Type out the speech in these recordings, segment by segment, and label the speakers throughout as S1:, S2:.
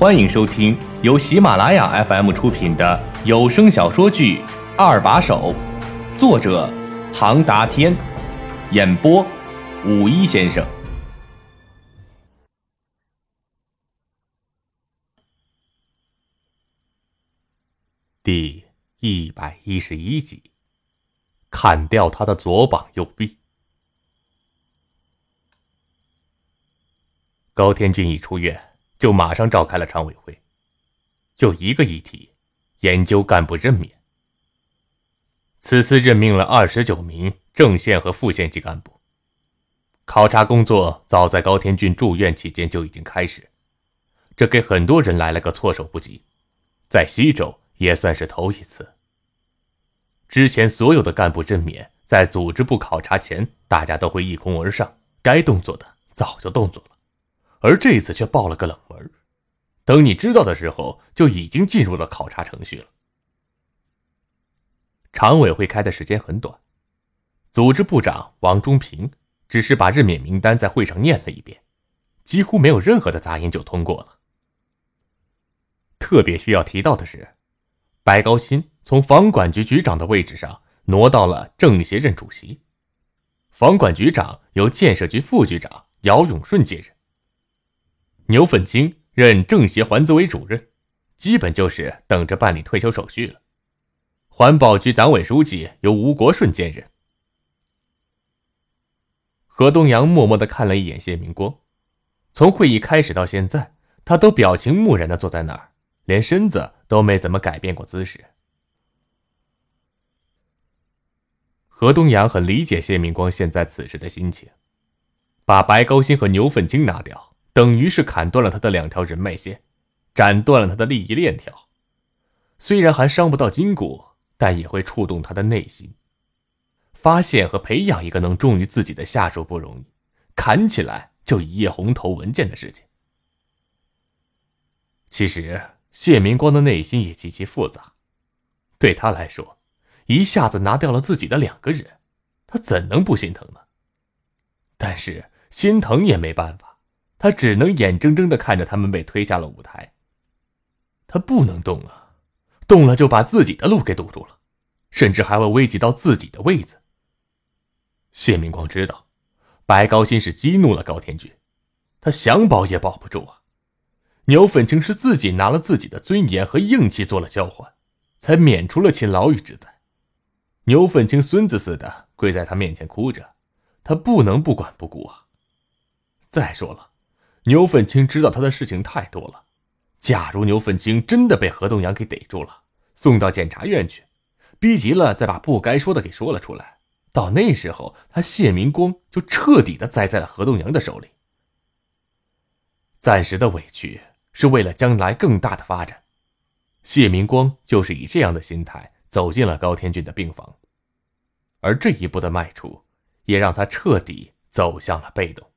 S1: 欢迎收听由喜马拉雅 FM 出品的有声小说剧《二把手》，作者唐达天，演播武一先生。
S2: 第111集，砍掉他的左膀右臂。高天俊一出院，就马上召开了常委会，就一个议题，研究干部任免。此次任命了29名正县和副县级干部，考察工作早在高天俊住院期间就已经开始，这给很多人来了个措手不及，在西周也算是头一次。之前所有的干部任免，在组织部考察前，大家都会一哄而上，该动作的早就动作了，而这次却爆了个冷门，等你知道的时候，就已经进入了考察程序了。常委会开的时间很短，组织部长王忠平只是把任免名单在会上念了一遍，几乎没有任何的杂音就通过了。特别需要提到的是，白高新从房管局局长的位置上挪到了政协任主席，房管局长由建设局副局长姚永顺接任。牛奋清任政协环资委主任，基本就是等着办理退休手续了。环保局党委书记由吴国顺兼任。何东阳默默地看了一眼谢明光，从会议开始到现在，他都表情木然地坐在那儿，连身子都没怎么改变过姿势。何东阳很理解谢明光现在此时的心情，把白高新和牛奋清拿掉，等于是砍断了他的2条人脉线，斩断了他的利益链条。虽然还伤不到筋骨，但也会触动他的内心。发现和培养一个能忠于自己的下属不容易，砍起来就一叶红头文件的事情。其实谢明光的内心也极其复杂，对他来说，一下子拿掉了自己的2个人，他怎能不心疼呢？但是心疼也没办法，他只能眼睁睁地看着他们被推下了舞台。他不能动啊，动了就把自己的路给堵住了，甚至还会危及到自己的位子。谢明光知道，白高新是激怒了高天俊，他想保也保不住啊。牛奋清是自己拿了自己的尊严和硬气做了交换，才免除了其牢狱之灾。牛奋清孙子似的跪在他面前哭着，他不能不管不顾啊。再说了，牛奋清知道他的事情太多了，假如牛奋清真的被何东阳给逮住了，送到检察院去，逼急了再把不该说的给说了出来，到那时候他谢明光就彻底的栽在了何东阳的手里。暂时的委屈是为了将来更大的发展，谢明光就是以这样的心态走进了高天俊的病房，而这一步的迈出也让他彻底走向了被动。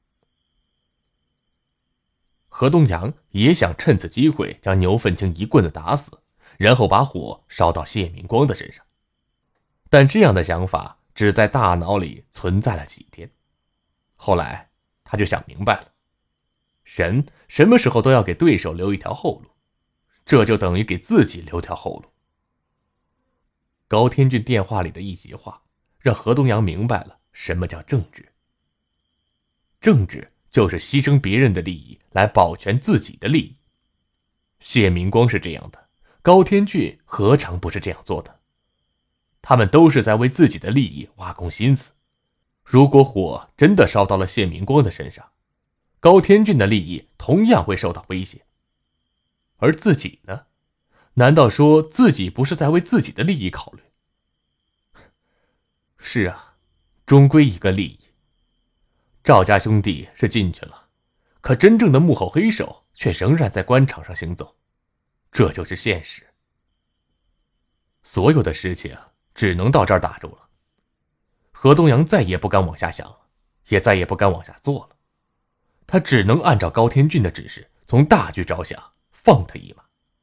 S2: 何东阳也想趁此机会将牛奋清一棍子打死，然后把火烧到谢明光的身上，但这样的想法只在大脑里存在了几天。后来他就想明白了，人什么时候都要给对手留一条后路，这就等于给自己留条后路。高天俊电话里的一席话让何东阳明白了什么叫政治。政治就是牺牲别人的利益来保全自己的利益。谢明光是这样的，高天俊何尝不是这样做的？他们都是在为自己的利益挖空心思。如果火真的烧到了谢明光的身上，高天俊的利益同样会受到威胁。而自己呢？难道说自己不是在为自己的利益考虑？是啊，终归一个利益。赵家兄弟是进去了，可真正的幕后黑手却仍然在官场上行走，这就是现实。所有的事情只能到这儿打住了。何东阳再也不敢往下想了，也再也不敢往下做了。他只能按照高天俊的指示，从大局着想，放他一马。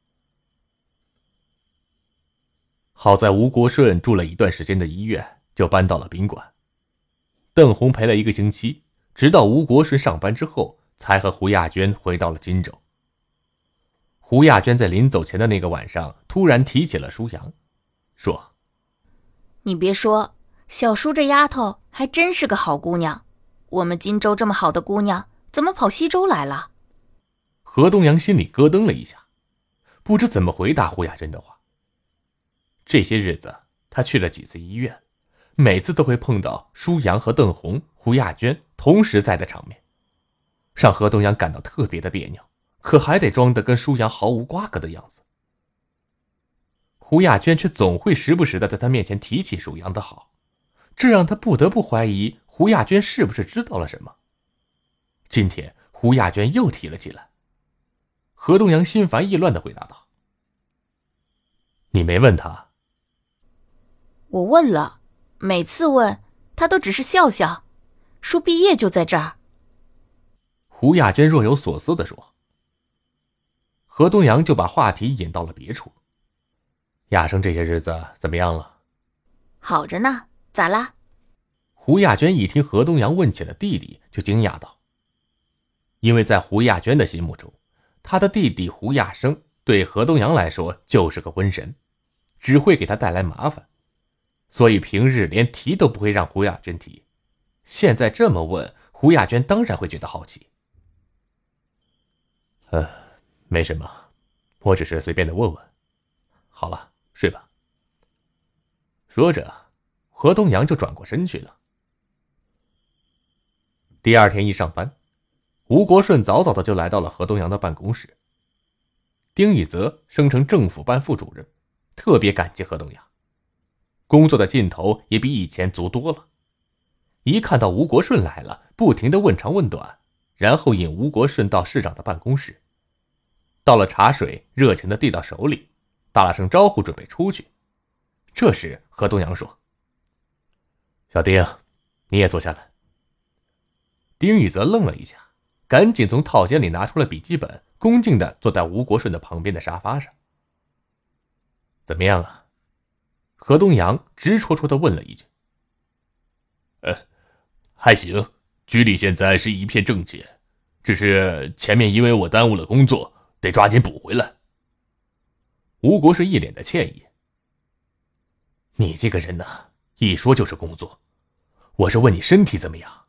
S2: 好在吴国顺住了一段时间的医院，就搬到了宾馆。邓红陪了1个星期，直到吴国顺上班之后，才和胡亚娟回到了荆州。 胡亚娟在临走前的那个晚上突然提起了舒扬，说：
S3: 你别说，小舒这丫头还真是个好姑娘，我们荆州这么好的姑娘怎么跑西周来了？
S2: 何东阳心里咯噔了一下，不知怎么回答胡亚娟的话。这些日子他去了几次医院，每次都会碰到舒扬和邓红、胡亚娟同时在的场面，让何东阳感到特别的别扭，可还得装得跟舒扬毫无瓜葛的样子。胡亚娟却总会时不时的在他面前提起舒扬的好，这让他不得不怀疑胡亚娟是不是知道了什么。今天胡亚娟又提了起来，何东阳心烦意乱地回答道：你没问他？
S3: 我问了，每次问他都只是笑笑，说毕业就在这儿。
S2: 胡亚娟若有所思地说。何东阳就把话题引到了别处。亚生这些日子怎么样了？
S3: 好着呢，咋啦？
S2: 胡亚娟一听何东阳问起了弟弟，就惊讶道。因为在胡亚娟的心目中，他的弟弟胡亚生对何东阳来说就是个瘟神，只会给他带来麻烦，所以平日连提都不会让胡亚娟提。现在这么问，胡亚娟当然会觉得好奇。没什么，我只是随便的问问。好了，睡吧。说着，何东阳就转过身去了。第二天一上班，吴国顺早早的就来到了何东阳的办公室。丁义泽升成政府办副主任，特别感激何东阳，工作的劲头也比以前足多了。一看到吴国顺来了，不停的问长问短，然后引吴国顺到市长的办公室。到了茶水，热情的递到手里，打了声招呼准备出去。这时何东阳说：小丁，你也坐下来。丁义泽愣了一下，赶紧从套间里拿出了笔记本，恭敬地坐在吴国顺的旁边的沙发上。怎么样啊？何东阳直戳戳地问了一句。还行，局里现在是一片正气，只是前面因为我耽误了工作，得抓紧补回来。吴国顺一脸的歉意。你这个人呢，一说就是工作，我是问你身体怎么样？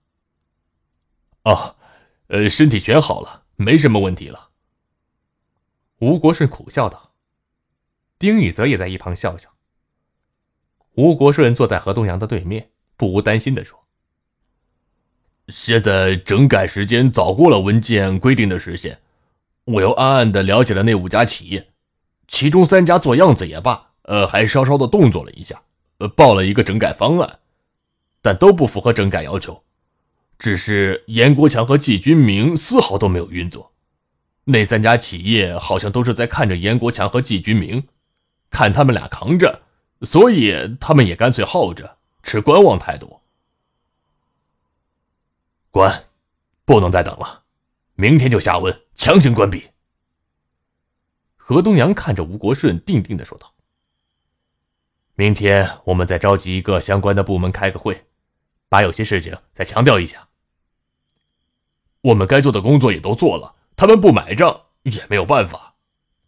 S2: 身体全好了，没什么问题了。吴国顺苦笑道。丁宇泽也在一旁笑笑。吴国顺坐在何东阳的对面，不无担心地说：现在整改时间早过了文件规定的时限，我又暗暗地了解了那5家企业，其中3家做样子也罢，还稍稍的动作了一下，报了一个整改方案，但都不符合整改要求。只是严国强和季军明丝毫都没有运作，那3家企业好像都是在看着严国强和季军明，看他们俩扛着，所以他们也干脆耗着，持观望态度。关，不能再等了，明天就下文强行关闭。何东阳看着吴国顺，定定地说道：明天我们再召集一个相关的部门开个会，把有些事情再强调一下。我们该做的工作也都做了，他们不买账也没有办法。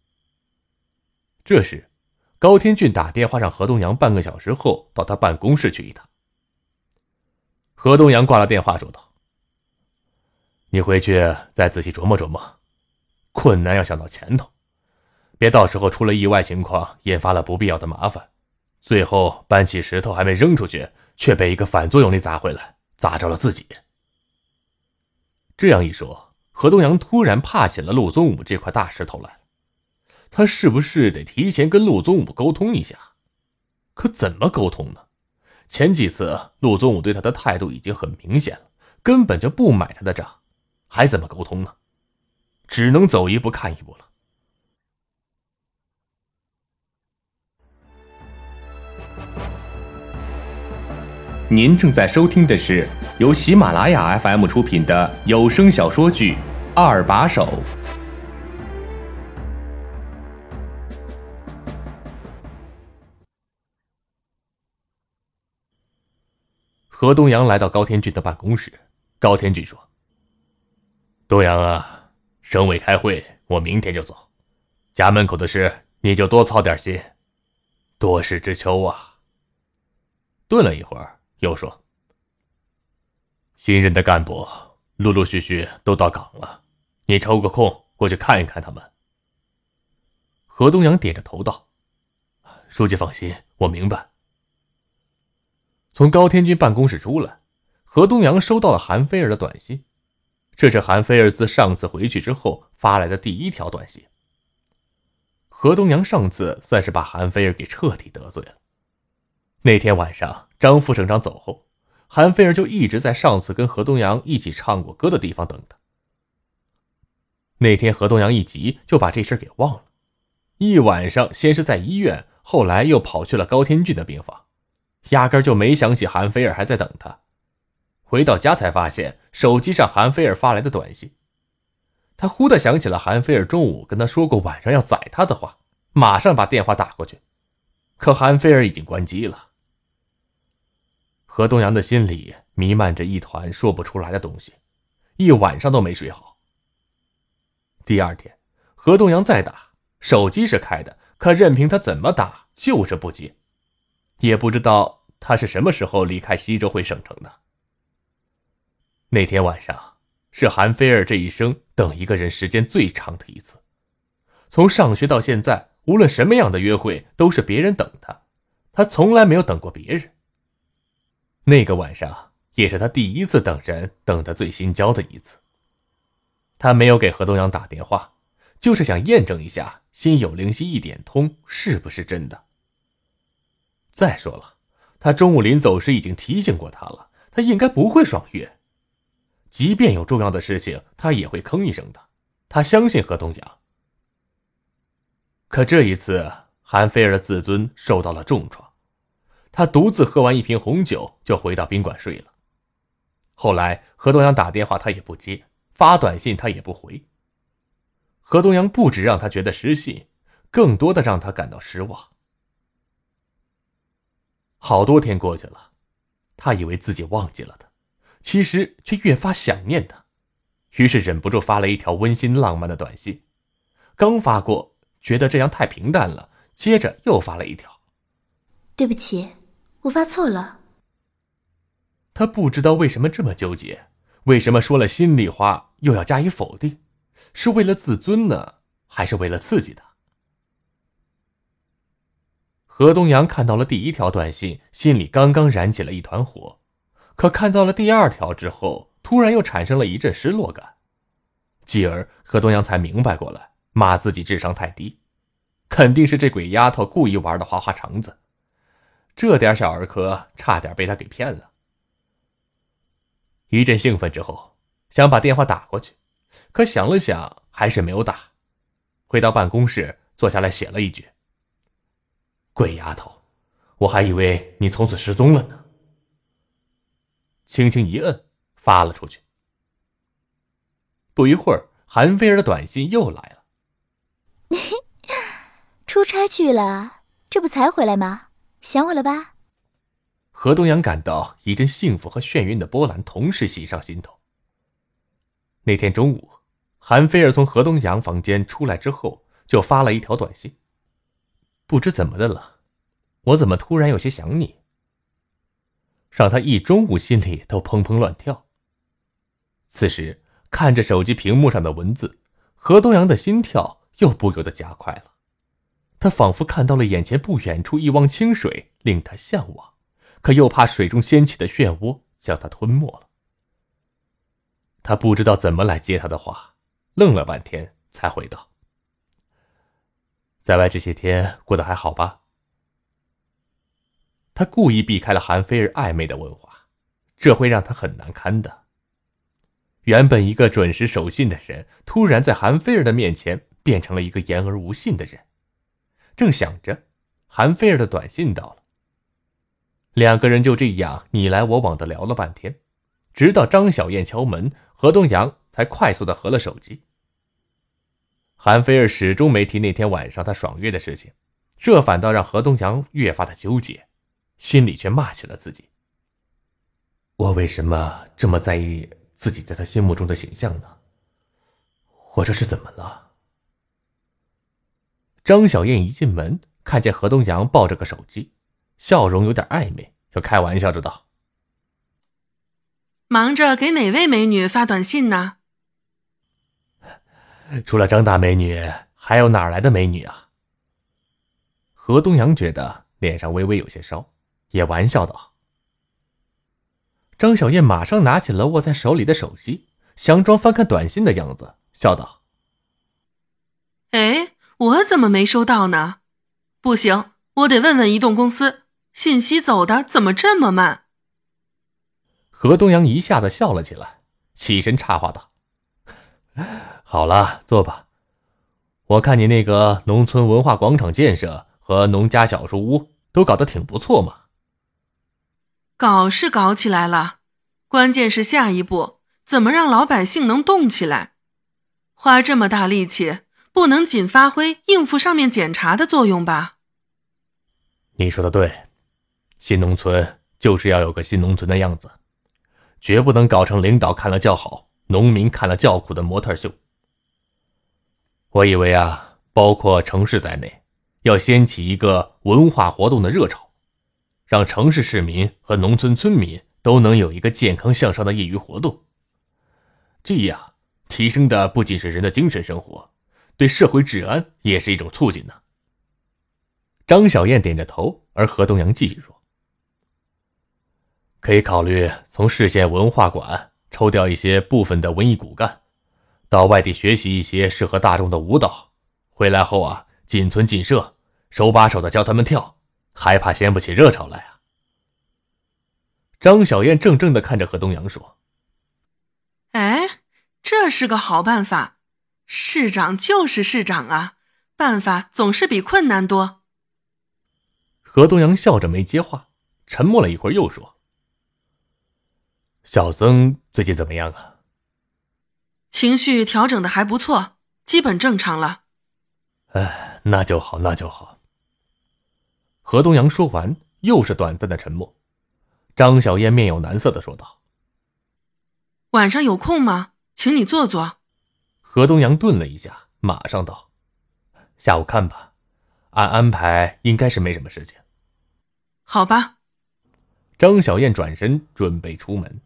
S2: 这时高天俊打电话让何东阳半个小时后到他办公室去一趟。何东阳挂了电话说道：你回去再仔细琢磨琢磨，困难要想到前头，别到时候出了意外情况，引发了不必要的麻烦，最后搬起石头还没扔出去，却被一个反作用力砸回来，砸着了自己。这样一说，何东阳突然怕起了陆宗武这块大石头来。他是不是得提前跟陆宗武沟通一下？可怎么沟通呢？前几次陆宗武对他的态度已经很明显了，根本就不买他的账，还怎么沟通呢？只能走一步看一步了。
S1: 您正在收听的是由喜马拉雅 FM 出品的有声小说剧《二把手》。
S2: 何东阳来到高天俊的办公室，高天俊说：东阳啊，省委开会，我明天就走， 家门口的事你就多操点心，多事之秋啊。顿了一会儿，又说：新任的干部陆陆续续都到岗了，你抽个空过去看一看他们。何东阳点着头道：书记放心，我明白。从高天军办公室出来，何东阳收到了韩菲儿的短信，这是韩菲儿自上次回去之后发来的第一条短信。何东阳上次算是把韩菲儿给彻底得罪了。那天晚上张副省长走后，韩菲儿就一直在上次跟何东阳一起唱过歌的地方等他。那天何东阳一急就把这事给忘了，一晚上先是在医院，后来又跑去了高天俊的病房，压根就没想起韩菲儿还在等他。回到家才发现手机上韩菲儿发来的短信，他忽地想起了韩菲儿中午跟他说过晚上要宰他的话，马上把电话打过去，可韩菲儿已经关机了。何东阳的心里弥漫着一团说不出来的东西，一晚上都没睡好。第二天何东阳再打，手机是开的，可任凭他怎么打就是不接，也不知道他是什么时候离开西周会省城的。那天晚上是韩菲儿这一生等一个人时间最长的一次，从上学到现在，无论什么样的约会都是别人等他，他从来没有等过别人。那个晚上也是他第一次等人等得最心焦的一次。他没有给何东阳打电话，就是想验证一下心有灵犀一点通是不是真的。再说了，他中午临走时已经提醒过他了，他应该不会爽约。即便有重要的事情，他也会吭一声的，他相信何东阳。可这一次韩菲儿的自尊受到了重创，他独自喝完一瓶红酒就回到宾馆睡了。后来何东阳打电话他也不接，发短信他也不回。何东阳不止让他觉得失信，更多的让他感到失望。好多天过去了，他以为自己忘记了他，其实却越发想念他，于是忍不住发了一条温馨浪漫的短信。刚发过，觉得这样太平淡了，接着又发了一条：
S4: 对不起，我发错了。
S2: 他不知道为什么这么纠结，为什么说了心里话又要加以否定，是为了自尊呢，还是为了刺激他？何东阳看到了第一条短信，心里刚刚燃起了一团火，可看到了第二条之后，突然又产生了一阵失落感。继而何东阳才明白过来，骂自己智商太低，肯定是这鬼丫头故意玩的花花肠子，这点小儿科差点被他给骗了。一阵兴奋之后，想把电话打过去，可想了想还是没有打。回到办公室坐下来写了一句：鬼丫头，我还以为你从此失踪了呢。轻轻一摁，发了出去。不一会儿，韩菲儿的短信又来了：
S4: 出差去了，这不才回来吗？想我了吧？
S2: 何东阳感到一阵幸福和眩晕的波澜同时袭上心头。那天中午，韩菲儿从何东阳房间出来之后，就发了一条短信：不知怎么的了，我怎么突然有些想你，让他一中午心里都砰砰乱跳。此时看着手机屏幕上的文字，何东阳的心跳又不由得加快了。他仿佛看到了眼前不远处一汪清水，令他向往，可又怕水中掀起的漩涡将他吞没了。他不知道怎么来接他的话，愣了半天才回道：在外这些天过得还好吧？他故意避开了韩菲儿暧昧的问话，这会让他很难堪的。原本一个准时守信的人，突然在韩菲儿的面前变成了一个言而无信的人。正想着，韩菲儿的短信到了。两个人就这样你来我往的聊了半天，直到张小燕敲门，何东阳才快速的合了手机。韩菲儿始终没提那天晚上他爽约的事情，这反倒让何东阳越发的纠结，心里却骂起了自己：我为什么这么在意自己在他心目中的形象呢？我这是怎么了？ 张小燕一进门，看见何东阳抱着个手机，笑容有点暧昧，就开玩笑着道：
S5: 忙着给哪位美女发短信呢？
S2: 除了张大美女，还有哪儿来的美女啊？何东阳觉得脸上微微有些烧，也玩笑道。张小燕马上拿起了握在手里的手机，佯装翻看短信的样子，笑道：
S5: 哎，我怎么没收到呢？不行，我得问问移动公司，信息走的怎么这么慢？
S2: 何东阳一下子笑了起来，起身插话道：好了，坐吧。我看你那个农村文化广场建设和农家小书屋都搞得挺不错嘛。
S5: 搞是搞起来了，关键是下一步怎么让老百姓能动起来？花这么大力气，不能仅发挥应付上面检查的作用吧？
S2: 你说的对，新农村就是要有个新农村的样子，绝不能搞成领导看了叫好，农民看了叫苦的模特秀。我以为啊，包括城市在内，要掀起一个文化活动的热潮，让城市市民和农村村民都能有一个健康向上的业余活动。这样提升的不仅是人的精神生活，对社会治安也是一种促进呢。张小燕点着头，而何东阳继续说：可以考虑从市县文化馆抽调一些部分的文艺骨干，到外地学习一些适合大众的舞蹈，回来后啊，进村进社，手把手的教他们跳，还怕掀不起热潮来啊？张小燕怔怔地看着何东阳说：
S5: 哎，这是个好办法，市长就是市长啊，办法总是比困难多。
S2: 何东阳笑着没接话，沉默了一会儿又说：小曾最近怎么样啊？
S5: 情绪调整的还不错，基本正常了。
S2: 哎，那就好，那就好。何东阳说完，又是短暂的沉默。张小燕面有难色地说道：
S5: 晚上有空吗？请你坐坐。
S2: 何东阳顿了一下，马上道：下午看吧，按安排应该是没什么事情。
S5: 好吧。
S2: 张小燕转身准备出门。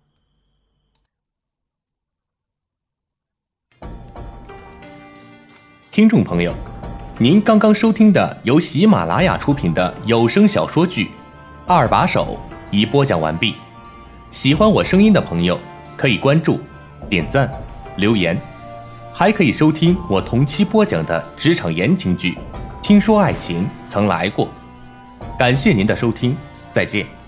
S1: 听众朋友，您刚刚收听的由喜马拉雅出品的有声小说剧《二把手》已播讲完毕。喜欢我声音的朋友可以关注、点赞、留言，还可以收听我同期播讲的职场言情剧《听说爱情曾来过》。感谢您的收听，再见。